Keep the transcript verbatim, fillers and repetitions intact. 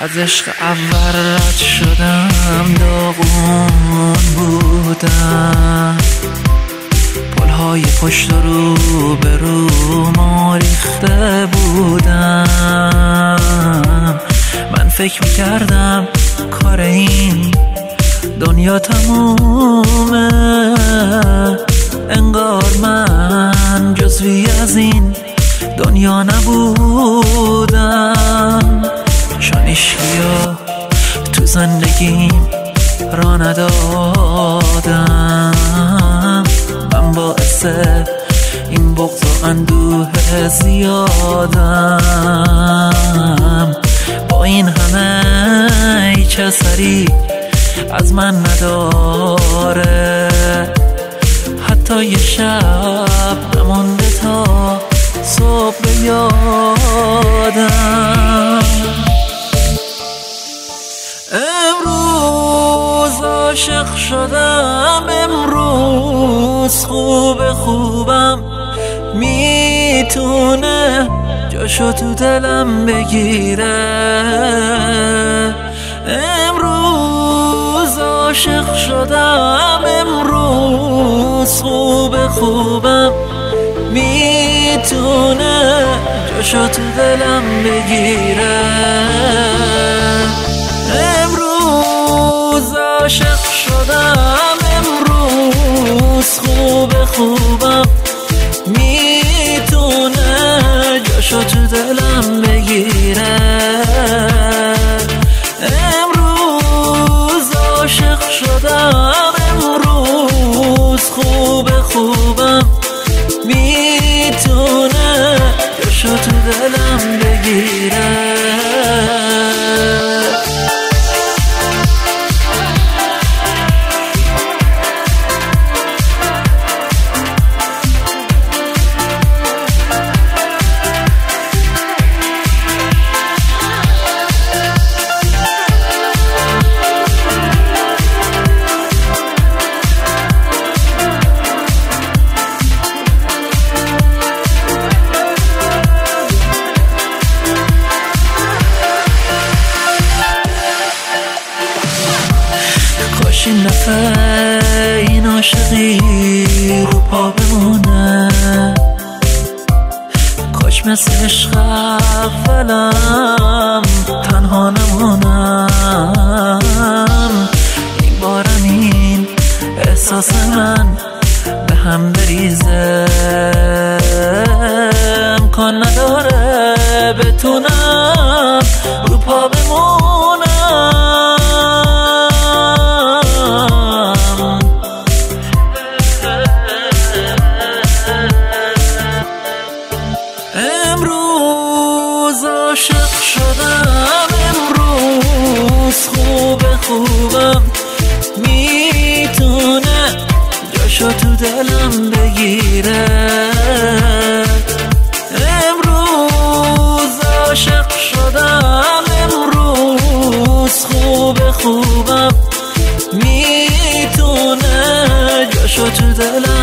از عشق اول رد شدم، داغون بودم، پلهای پشت رو به رو ما ریخته بودم. من فکر میکردم کار این دنیا تمومه، انگار من جزوی از این دنیا نبودم. چون عشقیا تو زندگیم را ندادم، من باعث این بغض و اندوه زیادم. با این همه هیچ اثری از من نداره، حتی یه شب نمونده تا صبح به یادم. امروز عاشق شدم، امروز خوب خوبم، میتونه جاشو تو دلم بگیره. امروز عاشق شدم، امروز خوب خوبم، میتونه جاشو تو دلم بگیره. امروز عاشق شدم، امروز خوب خوبم، میتونه جاشو تو دلم بگیره. امروز عاشق شدم، امروز خوب خوبم، میتونه جاشو تو دلم بگیره. این دفعه این عاشقی رو پا بمونه، کاش مثل عشق اولم تنها نمونم. این بارم این احساس من به هم بریزه، امکان نداره بتونم رو پا بمونم. امروز عاشق شدم، امروز خوب خوبم، میتونه جاشو تو دلم بگیره. امروز عاشق شدم، امروز خوب خوبم، میتونه جاشو تو دلم